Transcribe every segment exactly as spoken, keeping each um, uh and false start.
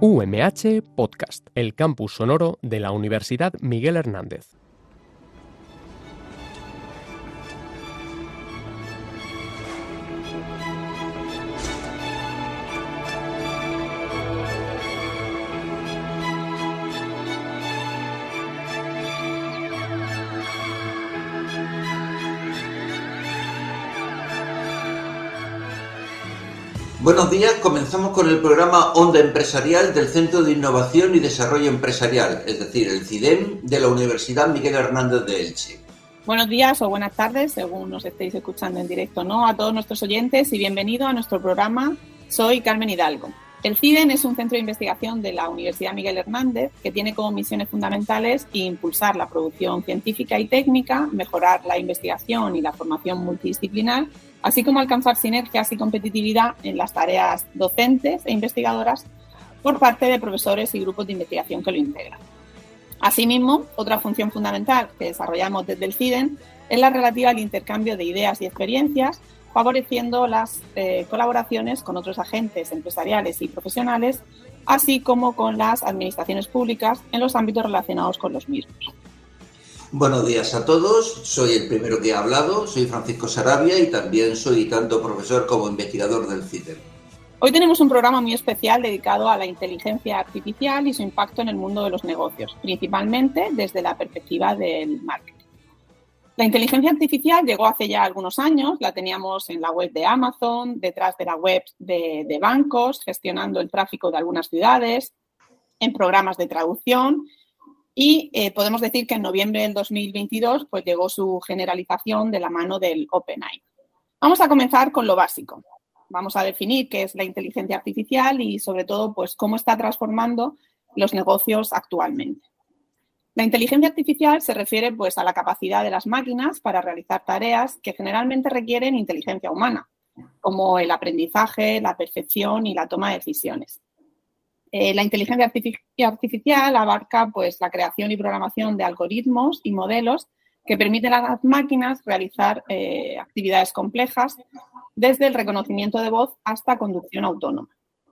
U M H Podcast, el campus sonoro de la Universidad Miguel Hernández. Buenos días, comenzamos con el programa Onda Empresarial del Centro de Innovación y Desarrollo Empresarial, es decir, el CIDEM de la Universidad Miguel Hernández de Elche. Buenos días o buenas tardes, según nos estéis escuchando en directo, ¿no? A todos nuestros oyentes y bienvenido a nuestro programa. Soy Carmen Hidalgo. El CIDEM es un centro de investigación de la Universidad Miguel Hernández que tiene como misiones fundamentales impulsar la producción científica y técnica, mejorar la investigación y la formación multidisciplinar, así como alcanzar sinergias y competitividad en las tareas docentes e investigadoras por parte de profesores y grupos de investigación que lo integran. Asimismo, otra función fundamental que desarrollamos desde el CIDEM es la relativa al intercambio de ideas y experiencias, favoreciendo las eh, colaboraciones con otros agentes empresariales y profesionales, así como con las administraciones públicas en los ámbitos relacionados con los mismos. Buenos días a todos, soy el primero que ha hablado, soy Francisco Sarabia y también soy tanto profesor como investigador del CIDEM. Hoy tenemos un programa muy especial dedicado a la inteligencia artificial y su impacto en el mundo de los negocios, principalmente desde la perspectiva del marketing. La inteligencia artificial llegó hace ya algunos años, la teníamos en la web de Amazon, detrás de la web de, de bancos, gestionando el tráfico de algunas ciudades, en programas de traducción. Y eh, podemos decir que en noviembre del dos mil veintidós pues, llegó su generalización de la mano del OpenAI. Vamos a comenzar con lo básico. Vamos a definir qué es la inteligencia artificial y, sobre todo, pues, cómo está transformando los negocios actualmente. La inteligencia artificial se refiere pues, a la capacidad de las máquinas para realizar tareas que generalmente requieren inteligencia humana, como el aprendizaje, la percepción y la toma de decisiones. Eh, la inteligencia artificial abarca pues, la creación y programación de algoritmos y modelos que permiten a las máquinas realizar eh, actividades complejas, desde el reconocimiento de voz hasta conducción autónoma.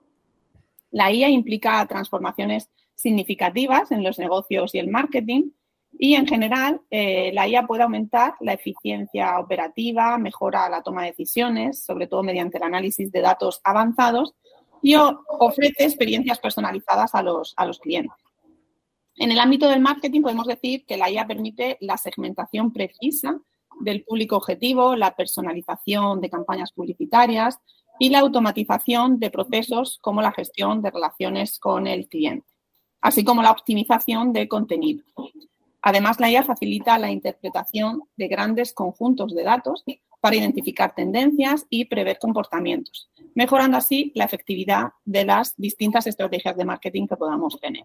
La I A implica transformaciones significativas en los negocios y el marketing y, en general, eh, la I A puede aumentar la eficiencia operativa, mejora la toma de decisiones, sobre todo mediante el análisis de datos avanzados, y ofrece experiencias personalizadas a los, a los clientes. En el ámbito del marketing podemos decir que la I A permite la segmentación precisa del público objetivo, la personalización de campañas publicitarias y la automatización de procesos como la gestión de relaciones con el cliente, así como la optimización de contenido. Además, la I A facilita la interpretación de grandes conjuntos de datos para identificar tendencias y prever comportamientos, mejorando así la efectividad de las distintas estrategias de marketing que podamos tener.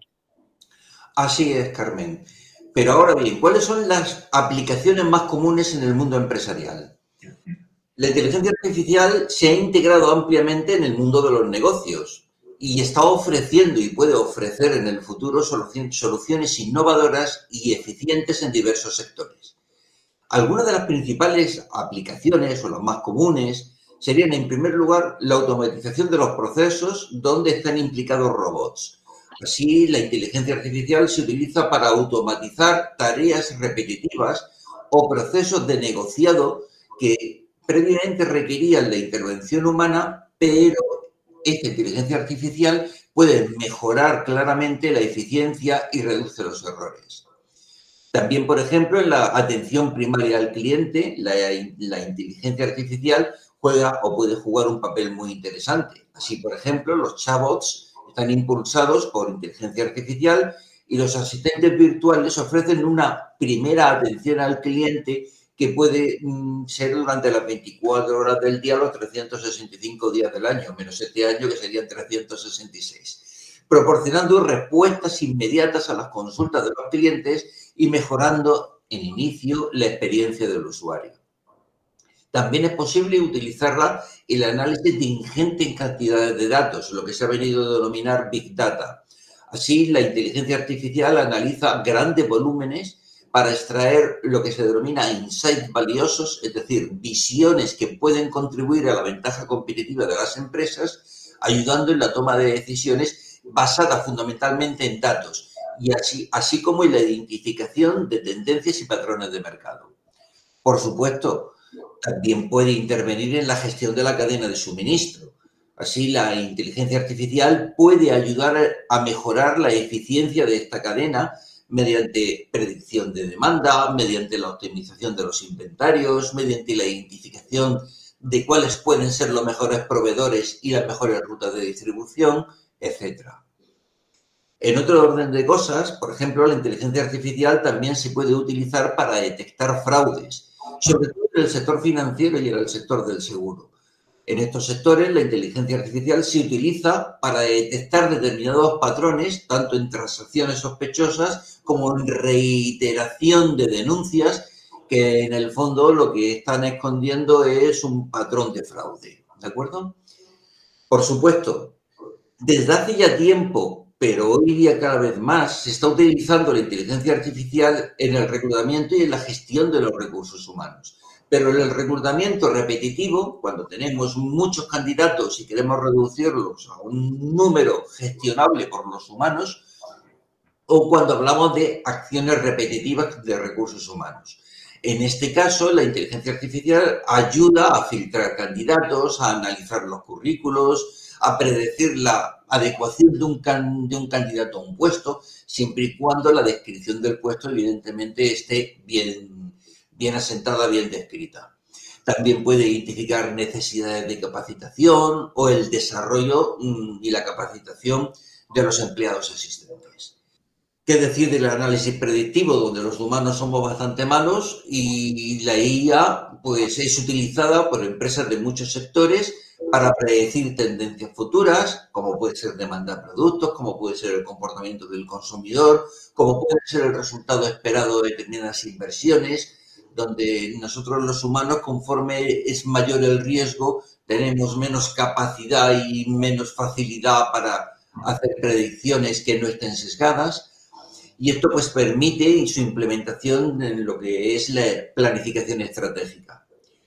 Así es, Carmen. Pero ahora bien, ¿cuáles son las aplicaciones más comunes en el mundo empresarial? La inteligencia artificial se ha integrado ampliamente en el mundo de los negocios y está ofreciendo y puede ofrecer en el futuro soluciones innovadoras y eficientes en diversos sectores. Algunas de las principales aplicaciones o las más comunes serían, en primer lugar, la automatización de los procesos donde están implicados robots. Así, la inteligencia artificial se utiliza para automatizar tareas repetitivas o procesos de negociado que previamente requerían la intervención humana, pero esta inteligencia artificial puede mejorar claramente la eficiencia y reduce los errores. También, por ejemplo, en la atención primaria al cliente, la, la inteligencia artificial juega o puede jugar un papel muy interesante. Así, por ejemplo, los chatbots están impulsados por inteligencia artificial y los asistentes virtuales ofrecen una primera atención al cliente que puede mm, ser durante las veinticuatro horas del día, los trescientos sesenta y cinco días del año, menos este año que serían trescientos sesenta y seis, proporcionando respuestas inmediatas a las consultas de los clientes y mejorando en inicio la experiencia del usuario. También es posible utilizarla en el análisis de ingentes cantidades de datos, lo que se ha venido a denominar Big Data. Así, la inteligencia artificial analiza grandes volúmenes para extraer lo que se denomina insights valiosos, es decir, visiones que pueden contribuir a la ventaja competitiva de las empresas, ayudando en la toma de decisiones basada fundamentalmente en datos y así, así como en la identificación de tendencias y patrones de mercado. Por supuesto, también puede intervenir en la gestión de la cadena de suministro. Así, la inteligencia artificial puede ayudar a mejorar la eficiencia de esta cadena mediante predicción de demanda, mediante la optimización de los inventarios, mediante la identificación de cuáles pueden ser los mejores proveedores y las mejores rutas de distribución, etcétera. En otro orden de cosas, por ejemplo, la inteligencia artificial también se puede utilizar para detectar fraudes, sobre todo en el sector financiero y en el sector del seguro. En estos sectores, la inteligencia artificial se utiliza para detectar determinados patrones, tanto en transacciones sospechosas como en reiteración de denuncias, que en el fondo lo que están escondiendo es un patrón de fraude. ¿De acuerdo? Por supuesto, desde hace ya tiempo, pero hoy día cada vez más, se está utilizando la inteligencia artificial en el reclutamiento y en la gestión de los recursos humanos. Pero en el reclutamiento repetitivo, cuando tenemos muchos candidatos y queremos reducirlos a un número gestionable por los humanos, o cuando hablamos de acciones repetitivas de recursos humanos. En este caso, la inteligencia artificial ayuda a filtrar candidatos, a analizar los currículos, a predecir la adecuación de un, can, de un candidato a un puesto, siempre y cuando la descripción del puesto, evidentemente, esté bien bien asentada, bien descrita. También puede identificar necesidades de capacitación o el desarrollo y la capacitación de los empleados existentes. ¿Qué decir del análisis predictivo, donde los humanos somos bastante malos y la I A pues, es utilizada por empresas de muchos sectores para predecir tendencias futuras, como puede ser demanda de productos, como puede ser el comportamiento del consumidor, como puede ser el resultado esperado de determinadas inversiones, donde nosotros los humanos, conforme es mayor el riesgo, tenemos menos capacidad y menos facilidad para hacer predicciones que no estén sesgadas. Y esto pues permite su implementación en lo que es la planificación estratégica.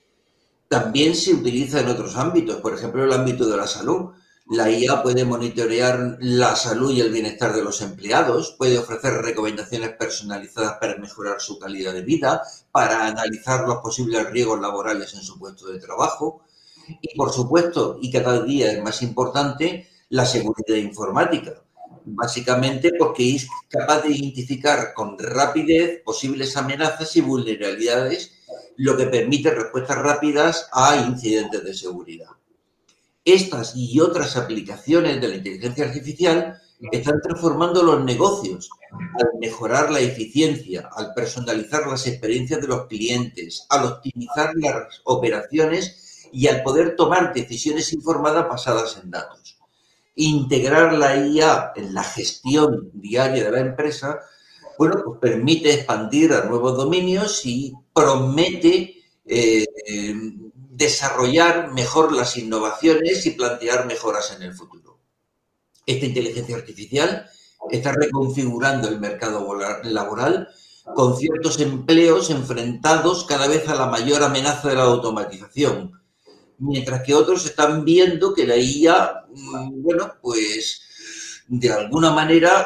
También se utiliza en otros ámbitos, por ejemplo, el ámbito de la salud. La I A puede monitorear la salud y el bienestar de los empleados, puede ofrecer recomendaciones personalizadas para mejorar su calidad de vida, para analizar los posibles riesgos laborales en su puesto de trabajo y, por supuesto, y cada día es más importante, la seguridad informática. Básicamente porque es capaz de identificar con rapidez posibles amenazas y vulnerabilidades, lo que permite respuestas rápidas a incidentes de seguridad. Estas y otras aplicaciones de la inteligencia artificial están transformando los negocios al mejorar la eficiencia, al personalizar las experiencias de los clientes, al optimizar las operaciones y al poder tomar decisiones informadas basadas en datos. Integrar la I A en la gestión diaria de la empresa, bueno, pues permite expandir a nuevos dominios y promete eh, eh, desarrollar mejor las innovaciones y plantear mejoras en el futuro. Esta inteligencia artificial está reconfigurando el mercado laboral con ciertos empleos enfrentados cada vez a la mayor amenaza de la automatización, mientras que otros están viendo que la I A, bueno, pues de alguna manera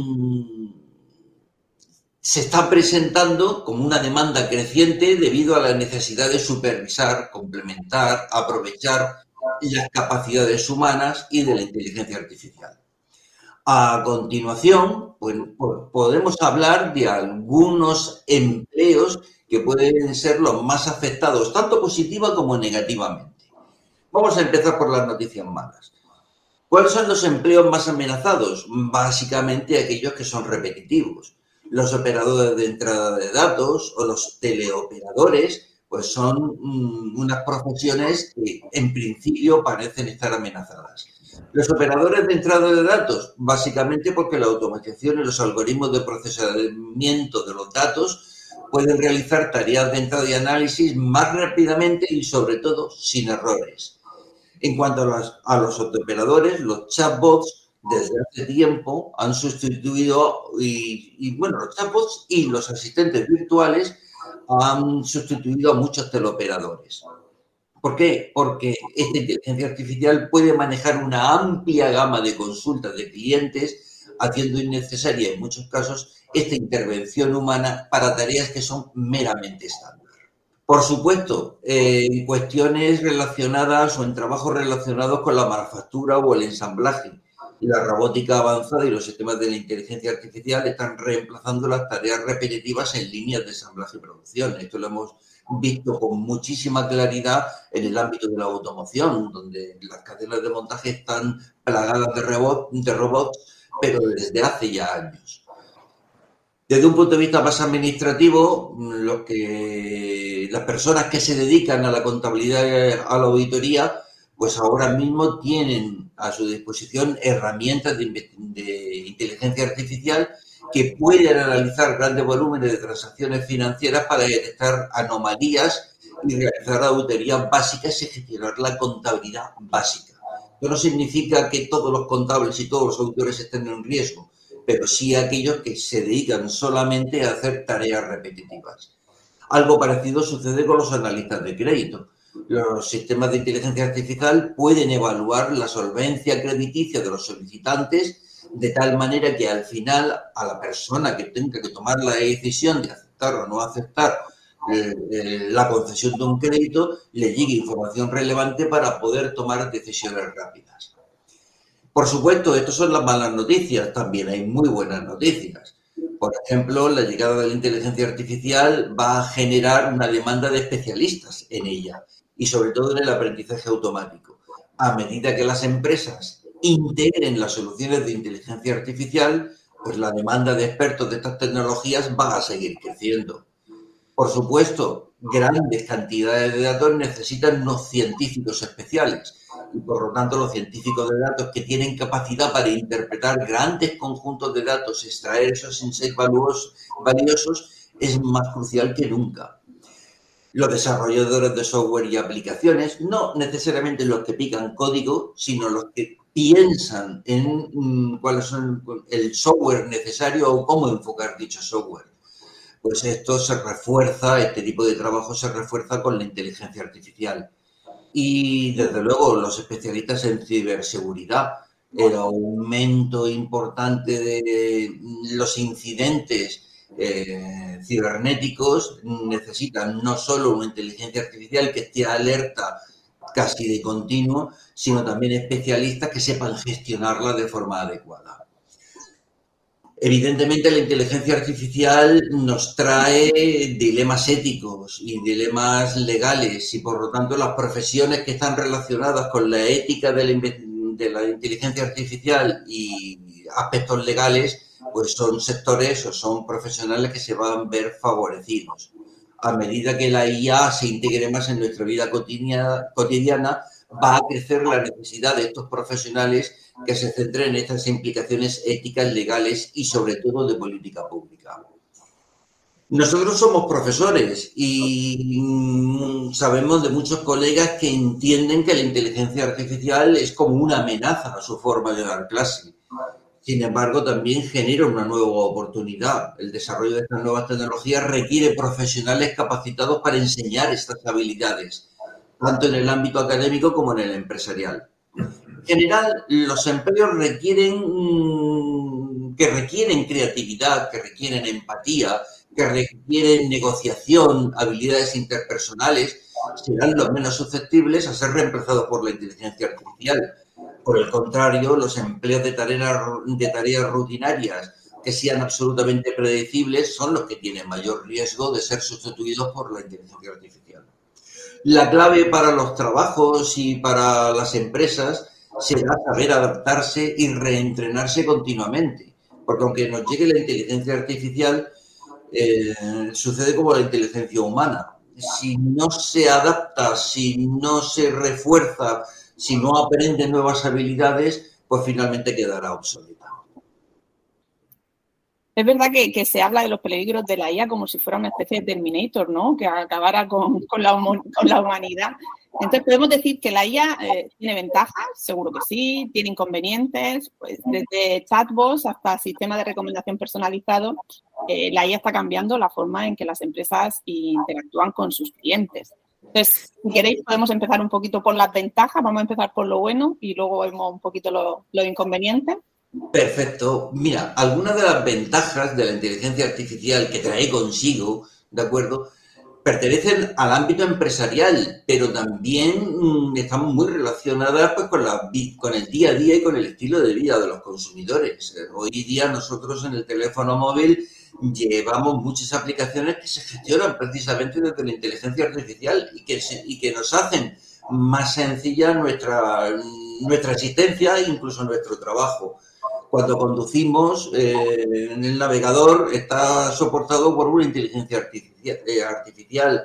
se está presentando como una demanda creciente debido a la necesidad de supervisar, complementar, aprovechar las capacidades humanas y de la inteligencia artificial. A continuación, pues, podemos hablar de algunos empleos que pueden ser los más afectados, tanto positiva como negativamente. Vamos a empezar por las noticias malas. ¿Cuáles son los empleos más amenazados? Básicamente aquellos que son repetitivos. Los operadores de entrada de datos o los teleoperadores, pues son mmm, unas profesiones que en principio parecen estar amenazadas. Los operadores de entrada de datos, básicamente porque la automatización y los algoritmos de procesamiento de los datos pueden realizar tareas de entrada y análisis más rápidamente y sobre todo sin errores. En cuanto a los, a los operadores, los chatbots desde hace tiempo han sustituido, y, y bueno, los chatbots y los asistentes virtuales han sustituido a muchos teleoperadores. ¿Por qué? Porque esta inteligencia artificial puede manejar una amplia gama de consultas de clientes, haciendo innecesaria en muchos casos esta intervención humana para tareas que son meramente estándar. Por supuesto, eh, en cuestiones relacionadas o en trabajos relacionados con la manufactura o el ensamblaje, la robótica avanzada y los sistemas de la inteligencia artificial están reemplazando las tareas repetitivas en líneas de ensamblaje y producción. Esto lo hemos visto con muchísima claridad en el ámbito de la automoción, donde las cadenas de montaje están plagadas de, robot, de robots, pero desde hace ya años. Desde un punto de vista más administrativo, lo que, las personas que se dedican a la contabilidad y a la auditoría, pues ahora mismo tienen a su disposición herramientas de, de inteligencia artificial que pueden analizar grandes volúmenes de transacciones financieras para detectar anomalías y realizar auditorías básicas y gestionar la contabilidad básica. Esto no significa que todos los contables y todos los auditores estén en riesgo, pero sí aquellos que se dedican solamente a hacer tareas repetitivas. Algo parecido sucede con los analistas de crédito. Los sistemas de inteligencia artificial pueden evaluar la solvencia crediticia de los solicitantes de tal manera que al final a la persona que tenga que tomar la decisión de aceptar o no aceptar eh, eh, la concesión de un crédito le llegue información relevante para poder tomar decisiones rápidas. Por supuesto, estas son las malas noticias, también hay muy buenas noticias. Por ejemplo, la llegada de la inteligencia artificial va a generar una demanda de especialistas en ella y sobre todo en el aprendizaje automático. A medida que las empresas integren las soluciones de inteligencia artificial, pues la demanda de expertos de estas tecnologías va a seguir creciendo. Por supuesto, grandes cantidades de datos necesitan unos científicos especiales y, por lo tanto, los científicos de datos que tienen capacidad para interpretar grandes conjuntos de datos, extraer esos insights valiosos, es más crucial que nunca. Los desarrolladores de software y aplicaciones, no necesariamente los que pican código, sino los que piensan en um, cuáles son el software necesario o cómo enfocar dicho software. Pues esto se refuerza, este tipo de trabajo se refuerza con la inteligencia artificial. Y, desde luego, los especialistas en ciberseguridad, el aumento importante de los incidentes eh, cibernéticos necesitan no solo una inteligencia artificial que esté alerta casi de continuo, sino también especialistas que sepan gestionarla de forma adecuada. Evidentemente, la inteligencia artificial nos trae dilemas éticos y dilemas legales y, por lo tanto, las profesiones que están relacionadas con la ética de la, de la inteligencia artificial y aspectos legales, pues son sectores o son profesionales que se van a ver favorecidos. A medida que la I A se integre más en nuestra vida cotidiana, cotidiana, va a crecer la necesidad de estos profesionales que se centren en estas implicaciones éticas, legales y, sobre todo, de política pública. Nosotros somos profesores y sabemos de muchos colegas que entienden que la inteligencia artificial es como una amenaza a su forma de dar clase. Sin embargo, también genera una nueva oportunidad. El desarrollo de estas nuevas tecnologías requiere profesionales capacitados para enseñar estas habilidades, tanto en el ámbito académico como en el empresarial. En general, los empleos requieren, que requieren creatividad, que requieren empatía, que requieren negociación, habilidades interpersonales, serán los menos susceptibles a ser reemplazados por la inteligencia artificial. Por el contrario, los empleos de tareas, de tareas rutinarias que sean absolutamente predecibles son los que tienen mayor riesgo de ser sustituidos por la inteligencia artificial. La clave para los trabajos y para las empresas será saber adaptarse y reentrenarse continuamente, porque aunque nos llegue la inteligencia artificial, eh, sucede como la inteligencia humana. Si no se adapta, si no se refuerza, si no aprende nuevas habilidades, pues finalmente quedará obsoleta. Es verdad que, que se habla de los peligros de la I A como si fuera una especie de Terminator, ¿no? Que acabara con, con, la, con la humanidad. Entonces, podemos decir que la I A eh, tiene ventajas, seguro que sí, tiene inconvenientes, pues desde chatbots hasta sistemas de recomendación personalizado, eh, la I A está cambiando la forma en que las empresas interactúan con sus clientes. Entonces, si queréis, podemos empezar un poquito por las ventajas, vamos a empezar por lo bueno y luego vemos un poquito lo, lo inconveniente. Perfecto. Mira, algunas de las ventajas de la inteligencia artificial que trae consigo, ¿de acuerdo?, pertenecen al ámbito empresarial, pero también mmm, están muy relacionadas pues, con, la, con el día a día y con el estilo de vida de los consumidores. Hoy día nosotros en el teléfono móvil llevamos muchas aplicaciones que se gestionan precisamente desde la inteligencia artificial y que, se, y que nos hacen más sencilla nuestra, nuestra existencia e incluso nuestro trabajo. Cuando conducimos, eh, en el navegador está soportado por una inteligencia artificial. Eh, artificial.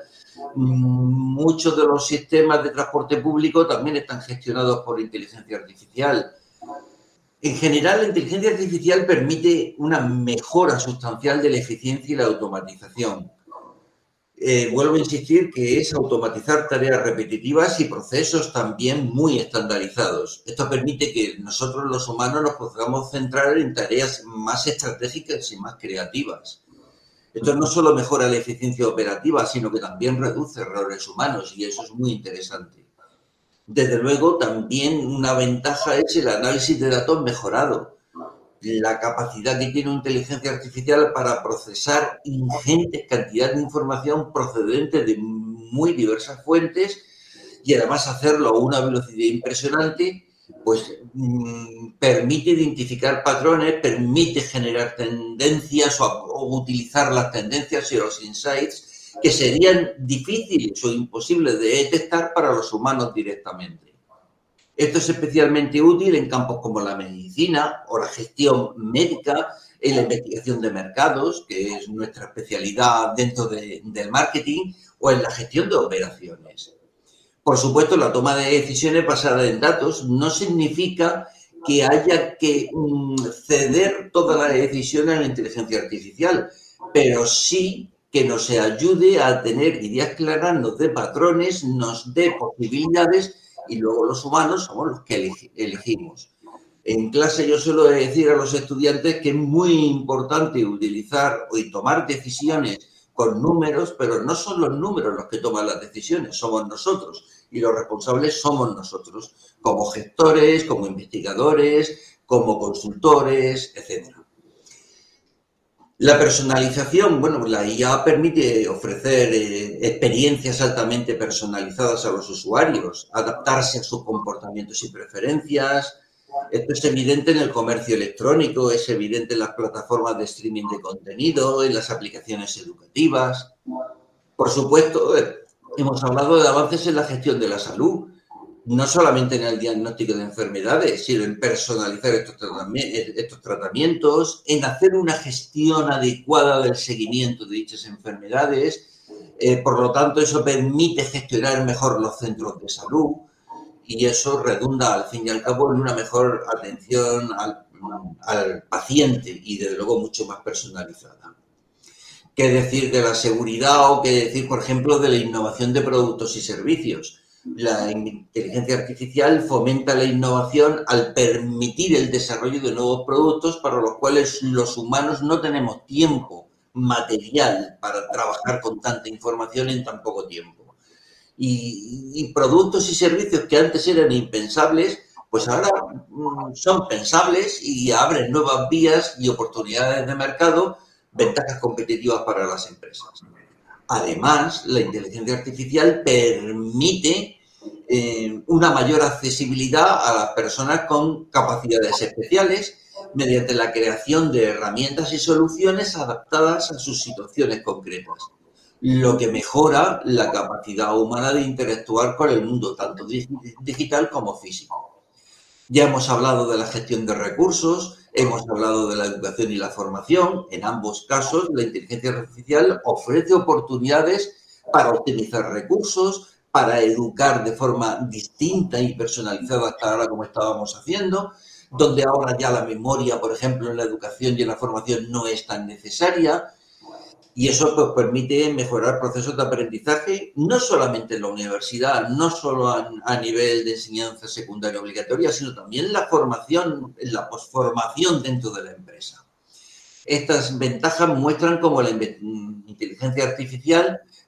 Muchos de los sistemas de transporte público también están gestionados por inteligencia artificial. En general, la inteligencia artificial permite una mejora sustancial de la eficiencia y la automatización. Eh, vuelvo a insistir que es automatizar tareas repetitivas y procesos también muy estandarizados. Esto permite que nosotros los humanos nos podamos centrar en tareas más estratégicas y más creativas. Esto no solo mejora la eficiencia operativa, sino que también reduce errores humanos y eso es muy interesante. Desde luego, también una ventaja es el análisis de datos mejorado. La capacidad que tiene una inteligencia artificial para procesar ingentes cantidades de información procedente de muy diversas fuentes y además hacerlo a una velocidad impresionante, pues mmm, permite identificar patrones, permite generar tendencias o, o utilizar las tendencias y los insights que serían difíciles o imposibles de detectar para los humanos directamente. Esto es especialmente útil en campos como la medicina o la gestión médica, en la investigación de mercados, que es nuestra especialidad dentro de, del marketing, o en la gestión de operaciones. Por supuesto, la toma de decisiones basada en datos no significa que haya que mm, ceder toda la decisión a la inteligencia artificial, pero sí que nos ayude a tener ideas claras, nos dé patrones, nos dé posibilidades y luego los humanos somos los que elegimos. En clase yo suelo decir a los estudiantes que es muy importante utilizar y tomar decisiones con números, pero no son los números los que toman las decisiones, somos nosotros y los responsables somos nosotros, como gestores, como investigadores, como consultores, etcétera. La personalización, bueno, la I A permite ofrecer eh, experiencias altamente personalizadas a los usuarios, adaptarse a sus comportamientos y preferencias. Esto es evidente en el comercio electrónico, es evidente en las plataformas de streaming de contenido, en las aplicaciones educativas. Por supuesto, eh, hemos hablado de avances en la gestión de la salud, no solamente en el diagnóstico de enfermedades, sino en personalizar estos tratamientos, estos tratamientos, en hacer una gestión adecuada del seguimiento de dichas enfermedades. Eh, por lo tanto, eso permite gestionar mejor los centros de salud y eso redunda, al fin y al cabo, en una mejor atención al, al paciente y, desde luego, mucho más personalizada. ¿Qué decir de la seguridad o qué decir, por ejemplo, de la innovación de productos y servicios? La inteligencia artificial fomenta la innovación al permitir el desarrollo de nuevos productos para los cuales los humanos no tenemos tiempo material para trabajar con tanta información en tan poco tiempo. Y, y productos y servicios que antes eran impensables, pues ahora mm, son pensables y abren nuevas vías y oportunidades de mercado, ventajas competitivas para las empresas. Además, la inteligencia artificial permite eh, una mayor accesibilidad a las personas con capacidades especiales mediante la creación de herramientas y soluciones adaptadas a sus situaciones concretas, lo que mejora la capacidad humana de interactuar con el mundo, tanto digital como físico. Ya hemos hablado de la gestión de recursos, hemos hablado de la educación y la formación. En ambos casos, la inteligencia artificial ofrece oportunidades para optimizar recursos, para educar de forma distinta y personalizada hasta ahora como estábamos haciendo, donde ahora ya la memoria, por ejemplo, en la educación y en la formación no es tan necesaria. Y eso pues, permite mejorar procesos de aprendizaje, no solamente en la universidad, no solo a, a nivel de enseñanza secundaria obligatoria, sino también la formación, la posformación dentro de la empresa. Estas ventajas muestran cómo la inteligencia artificial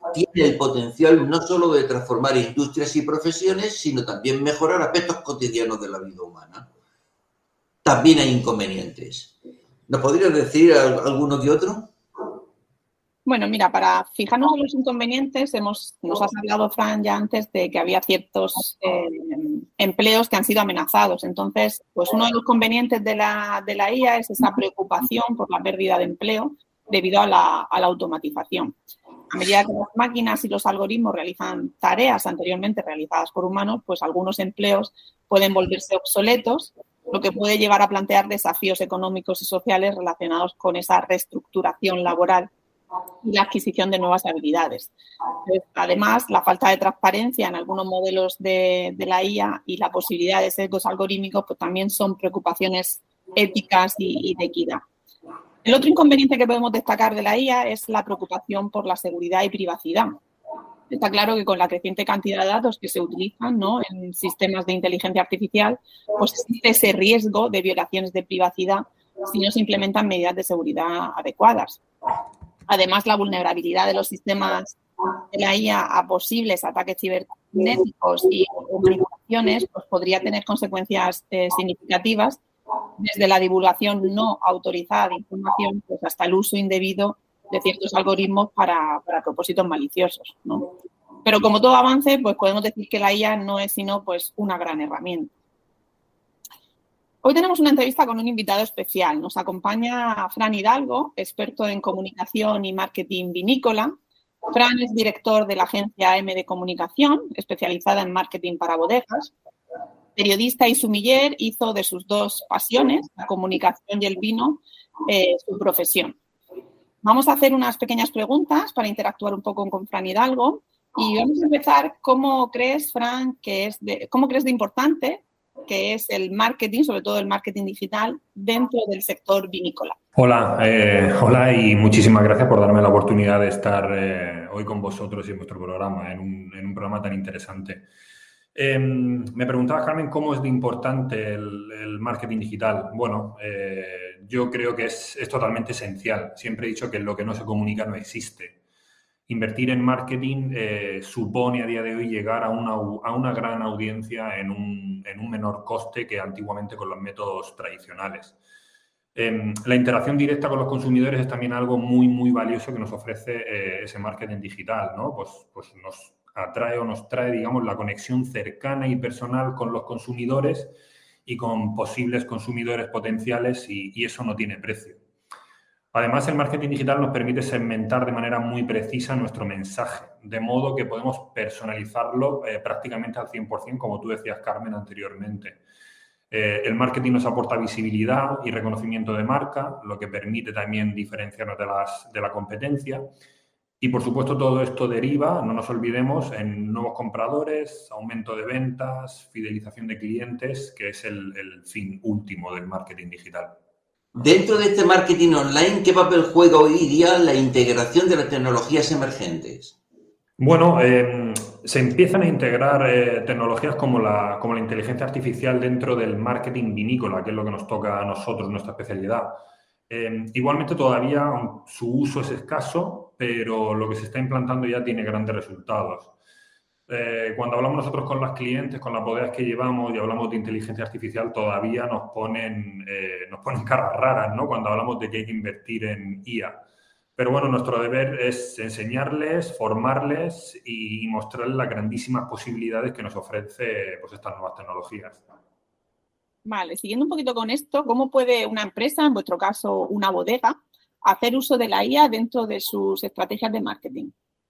tiene el potencial no solo de transformar industrias y profesiones, sino también mejorar aspectos cotidianos de la vida humana. También hay inconvenientes. ¿Nos podrías decir alguno que otro? Bueno, mira, para fijarnos en los inconvenientes, hemos, nos has hablado, Fran, ya antes de que había ciertos eh, empleos que han sido amenazados. Entonces, pues uno de los convenientes de la, de la I A es esa preocupación por la pérdida de empleo debido a la, a la automatización. A medida que las máquinas y los algoritmos realizan tareas anteriormente realizadas por humanos, pues algunos empleos pueden volverse obsoletos, lo que puede llevar a plantear desafíos económicos y sociales relacionados con esa reestructuración laboral y la adquisición de nuevas habilidades. Además, la falta de transparencia en algunos modelos de, de la I A y la posibilidad de sesgos algorítmicos pues, también son preocupaciones éticas y, y de equidad. El otro inconveniente que podemos destacar de la I A es la preocupación por la seguridad y privacidad. Está claro que con la creciente cantidad de datos que se utilizan, ¿no?, en sistemas de inteligencia artificial, pues existe ese riesgo de violaciones de privacidad si no se implementan medidas de seguridad adecuadas. Además, la vulnerabilidad de los sistemas de la I A a posibles ataques cibernéticos y manipulaciones pues, podría tener consecuencias eh, significativas, desde la divulgación no autorizada de información pues, hasta el uso indebido de ciertos algoritmos para, para propósitos maliciosos, ¿no? Pero como todo avance, pues podemos decir que la I A no es sino pues, una gran herramienta. Hoy tenemos una entrevista con un invitado especial. Nos acompaña Fran Hidalgo, experto en comunicación y marketing vinícola. Fran es director de la agencia M de Comunicación, especializada en marketing para bodegas. Periodista y sumiller, hizo de sus dos pasiones, la comunicación y el vino, eh, su profesión. Vamos a hacer unas pequeñas preguntas para interactuar un poco con Fran Hidalgo. Y vamos a empezar. ¿Cómo crees, Fran, que es de, cómo crees de importante que es el marketing, sobre todo el marketing digital, dentro del sector vinícola? Hola, eh, hola y muchísimas gracias por darme la oportunidad de estar eh, hoy con vosotros y en vuestro programa, en un, en un programa tan interesante. Eh, me preguntabas, Carmen, ¿cómo es de importante el, el marketing digital? Bueno, eh, yo creo que es, es totalmente esencial. Siempre he dicho que lo que no se comunica no existe. Invertir en marketing eh, supone a día de hoy llegar a una, a una gran audiencia en un, en un menor coste que antiguamente con los métodos tradicionales. Eh, la interacción directa con los consumidores es también algo muy, muy valioso que nos ofrece eh, ese marketing digital, ¿no? Pues, pues nos atrae o nos trae, digamos, la conexión cercana y personal con los consumidores y con posibles consumidores potenciales y, y eso no tiene precio. Además, el marketing digital nos permite segmentar de manera muy precisa nuestro mensaje, de modo que podemos personalizarlo eh, prácticamente al cien por ciento, como tú decías, Carmen, anteriormente. Eh, el marketing nos aporta visibilidad y reconocimiento de marca, lo que permite también diferenciarnos de, las, de la competencia. Y, por supuesto, todo esto deriva, no nos olvidemos, en nuevos compradores, aumento de ventas, fidelización de clientes, que es el, el fin último del marketing digital. Dentro de este marketing online, ¿qué papel juega hoy día la integración de las tecnologías emergentes? Bueno, eh, se empiezan a integrar eh, tecnologías como la, como la inteligencia artificial dentro del marketing vinícola, que es lo que nos toca a nosotros, nuestra especialidad. Eh, igualmente todavía su uso es escaso, pero lo que se está implantando ya tiene grandes resultados. Eh, cuando hablamos nosotros con los clientes, con las bodegas que llevamos y hablamos de inteligencia artificial, todavía nos ponen, eh, nos ponen caras raras, ¿no?, cuando hablamos de que hay que invertir en I A. Pero bueno, nuestro deber es enseñarles, formarles y mostrarles las grandísimas posibilidades que nos ofrece pues, estas nuevas tecnologías. Vale, siguiendo un poquito con esto, ¿cómo puede una empresa, en vuestro caso una bodega, hacer uso de la I A dentro de sus estrategias de marketing?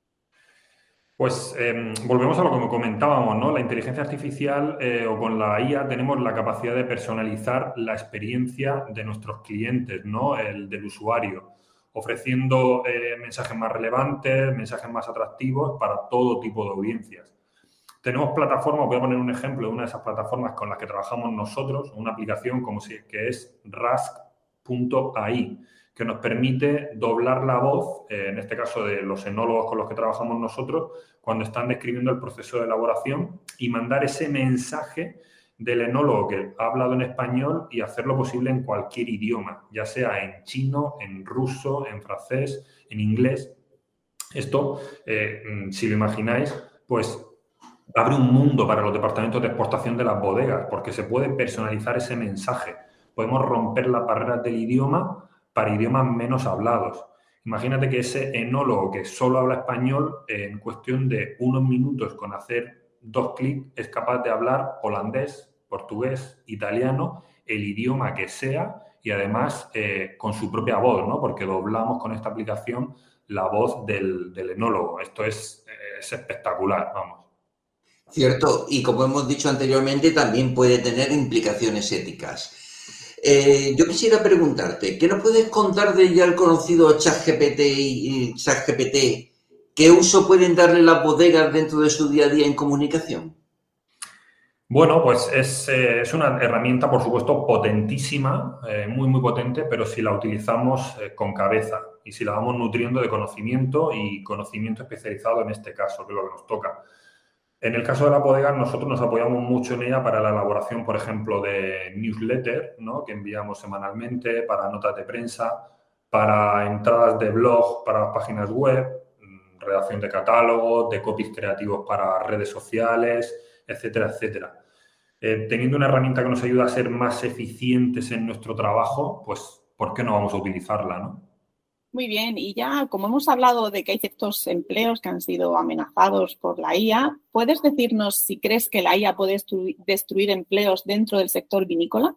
Pues eh, volvemos a lo que comentábamos, ¿no? La inteligencia artificial eh, o con la I A tenemos la capacidad de personalizar la experiencia de nuestros clientes, ¿no?, el del usuario, ofreciendo eh, mensajes más relevantes, mensajes más atractivos para todo tipo de audiencias. Tenemos plataformas, voy a poner un ejemplo de una de esas plataformas con las que trabajamos nosotros, una aplicación como si, que es rask punto a i, que nos permite doblar la voz, eh, en este caso de los enólogos con los que trabajamos nosotros, cuando están describiendo el proceso de elaboración y mandar ese mensaje del enólogo que ha hablado en español y hacerlo posible en cualquier idioma, ya sea en chino, en ruso, en francés, en inglés. Esto, eh, si lo imagináis, pues abre un mundo para los departamentos de exportación de las bodegas, porque se puede personalizar ese mensaje. Podemos romper las barreras del idioma para idiomas menos hablados. Imagínate que ese enólogo que solo habla español, eh, en cuestión de unos minutos con hacer dos clics, es capaz de hablar holandés, portugués, italiano, el idioma que sea y además eh, con su propia voz, ¿no? Porque doblamos con esta aplicación la voz del, del enólogo. Esto es, es espectacular, vamos. Cierto, y como hemos dicho anteriormente, también puede tener implicaciones éticas. Eh, yo quisiera preguntarte, ¿qué nos puedes contar de ya el conocido ChatGPT y ChatGPT? ¿Qué uso pueden darle las bodegas dentro de su día a día en comunicación? Bueno, pues es, eh, es una herramienta, por supuesto, potentísima, eh, muy, muy potente, pero si la utilizamos eh, con cabeza y si la vamos nutriendo de conocimiento y conocimiento especializado en este caso, que es lo que nos toca. En el caso de la bodega, nosotros nos apoyamos mucho en ella para la elaboración, por ejemplo, de newsletter, ¿no? Que enviamos semanalmente, para notas de prensa, para entradas de blog, para las páginas web, redacción de catálogos, de copies creativos para redes sociales, etcétera, etcétera. Eh, teniendo una herramienta que nos ayuda a ser más eficientes en nuestro trabajo, pues, ¿por qué no vamos a utilizarla, no? Muy bien, y ya como hemos hablado de que hay ciertos empleos que han sido amenazados por la I A, ¿puedes decirnos si crees que la I A puede destruir, destruir empleos dentro del sector vinícola?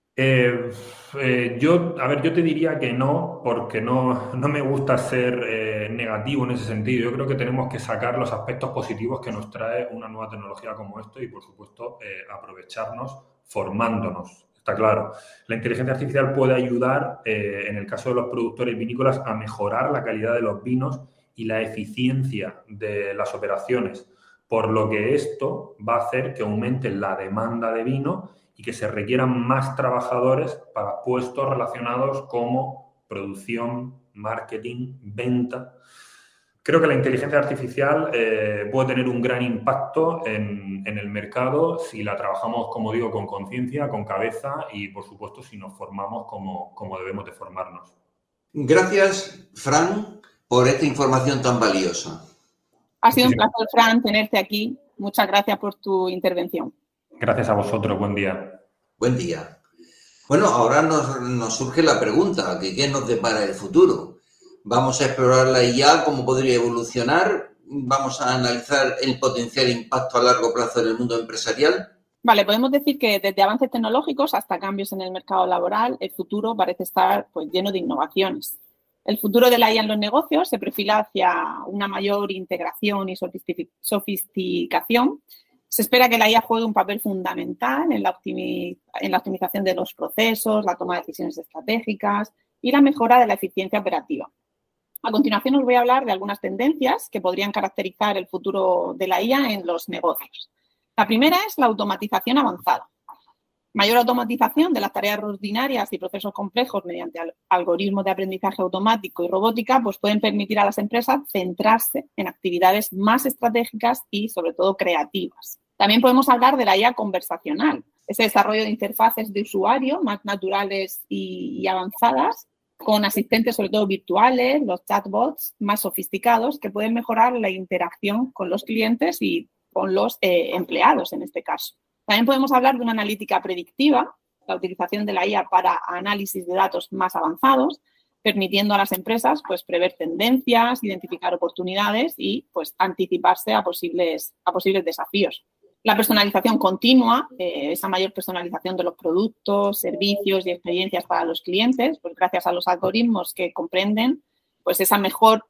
Eh, eh, yo, a ver, yo te diría que no, porque no, no me gusta ser eh, negativo en ese sentido. Yo creo que tenemos que sacar los aspectos positivos que nos trae una nueva tecnología como esto y, por supuesto, eh, aprovecharnos formándonos. Está claro. La inteligencia artificial puede ayudar, eh, en el caso de los productores vinícolas, a mejorar la calidad de los vinos y la eficiencia de las operaciones, por lo que esto va a hacer que aumente la demanda de vino y que se requieran más trabajadores para puestos relacionados como producción, marketing, venta. Creo que la inteligencia artificial eh, puede tener un gran impacto en, en el mercado si la trabajamos, como digo, con conciencia, con cabeza y, por supuesto, si nos formamos como, como debemos de formarnos. Gracias, Fran, por esta información tan valiosa. Ha sido un placer, Fran, tenerte aquí. Muchas gracias por tu intervención. Gracias a vosotros. Buen día. Buen día. Bueno, ahora nos, nos surge la pregunta, que ¿qué nos depara el futuro? Vamos a explorar la I A, cómo podría evolucionar. Vamos a analizar el potencial impacto a largo plazo en el mundo empresarial. Vale, podemos decir que desde avances tecnológicos hasta cambios en el mercado laboral, el futuro parece estar pues, lleno de innovaciones. El futuro de la I A en los negocios se perfila hacia una mayor integración y sofisticación. Se espera que la I A juegue un papel fundamental en la, optimi- en la optimización de los procesos, la toma de decisiones estratégicas y la mejora de la eficiencia operativa. A continuación os voy a hablar de algunas tendencias que podrían caracterizar el futuro de la I A en los negocios. La primera es la automatización avanzada. Mayor automatización de las tareas rutinarias y procesos complejos mediante al- algoritmos de aprendizaje automático y robótica pues pueden permitir a las empresas centrarse en actividades más estratégicas y, sobre todo, creativas. También podemos hablar de la I A conversacional, ese desarrollo de interfaces de usuario más naturales y, y avanzadas, con asistentes, sobre todo virtuales, los chatbots más sofisticados, que pueden mejorar la interacción con los clientes y con los eh, empleados, en este caso. También podemos hablar de una analítica predictiva, la utilización de la I A para análisis de datos más avanzados, permitiendo a las empresas pues, prever tendencias, identificar oportunidades y pues, anticiparse a posibles, a posibles desafíos. La personalización continua, eh, esa mayor personalización de los productos, servicios y experiencias para los clientes, pues gracias a los algoritmos que comprenden pues esa mejor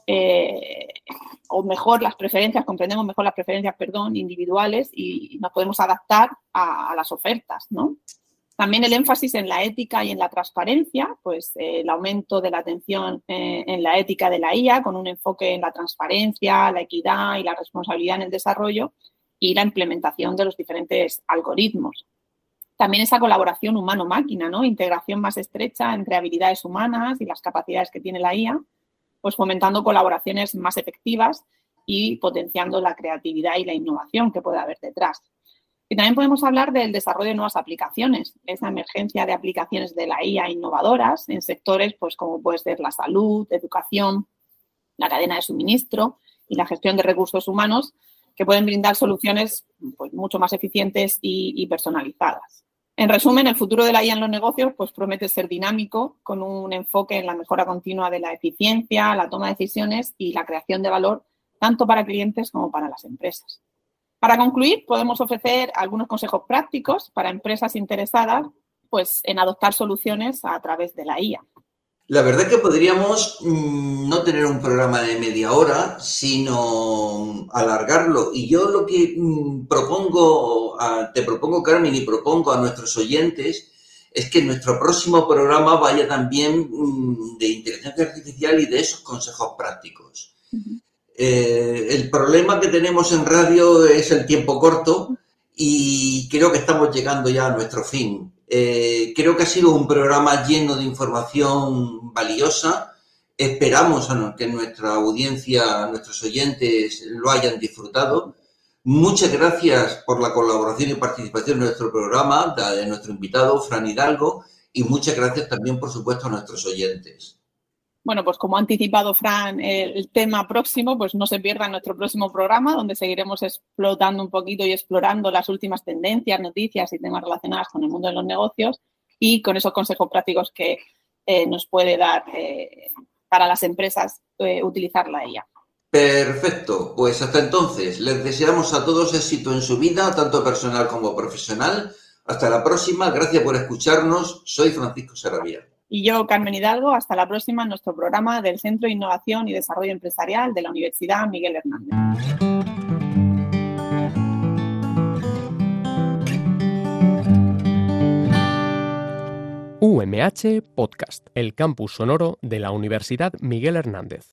eh, o mejor las preferencias, comprendemos mejor las preferencias, perdón, individuales y nos podemos adaptar a, a las ofertas, ¿no? También el énfasis en la ética y en la transparencia, pues eh, el aumento de la atención eh, en la ética de la I A con un enfoque en la transparencia, la equidad y la responsabilidad en el desarrollo y la implementación de los diferentes algoritmos. También esa colaboración humano-máquina, ¿no? Integración más estrecha entre habilidades humanas y las capacidades que tiene la I A, pues fomentando colaboraciones más efectivas y potenciando la creatividad y la innovación que puede haber detrás. Y también podemos hablar del desarrollo de nuevas aplicaciones, esa emergencia de aplicaciones de la I A innovadoras en sectores pues como puede ser la salud, educación la cadena de suministro y la gestión de recursos humanos, que pueden brindar soluciones pues, mucho más eficientes y, y personalizadas. En resumen, el futuro de la I A en los negocios pues, promete ser dinámico, con un enfoque en la mejora continua de la eficiencia, la toma de decisiones y la creación de valor, tanto para clientes como para las empresas. Para concluir, podemos ofrecer algunos consejos prácticos para empresas interesadas pues, en adoptar soluciones a través de la I A. La verdad que podríamos mmm, no tener un programa de media hora, sino alargarlo. Y yo lo que mmm, propongo, a, te propongo, Carmen, y propongo a nuestros oyentes, es que nuestro próximo programa vaya también mmm, de inteligencia artificial y de esos consejos prácticos. Uh-huh. Eh, el problema que tenemos en radio es el tiempo corto y creo que estamos llegando ya a nuestro fin. Eh, creo que ha sido un programa lleno de información valiosa. Esperamos a que nuestra audiencia, nuestros oyentes lo hayan disfrutado. Muchas gracias por la colaboración y participación en nuestro programa, de nuestro invitado, Fran Hidalgo, y muchas gracias también, por supuesto, a nuestros oyentes. Bueno, pues como ha anticipado Fran el tema próximo, pues no se pierda nuestro próximo programa, donde seguiremos explotando un poquito y explorando las últimas tendencias, noticias y temas relacionados con el mundo de los negocios y con esos consejos prácticos que eh, nos puede dar eh, para las empresas eh, utilizar la I A. Perfecto, pues hasta entonces les deseamos a todos éxito en su vida, tanto personal como profesional. Hasta la próxima, gracias por escucharnos. Soy Francisco Sarabia. Y yo, Carmen Hidalgo, hasta la próxima en nuestro programa del Centro de Innovación y Desarrollo Empresarial de la Universidad Miguel Hernández. U M H Podcast, el campus sonoro de la Universidad Miguel Hernández.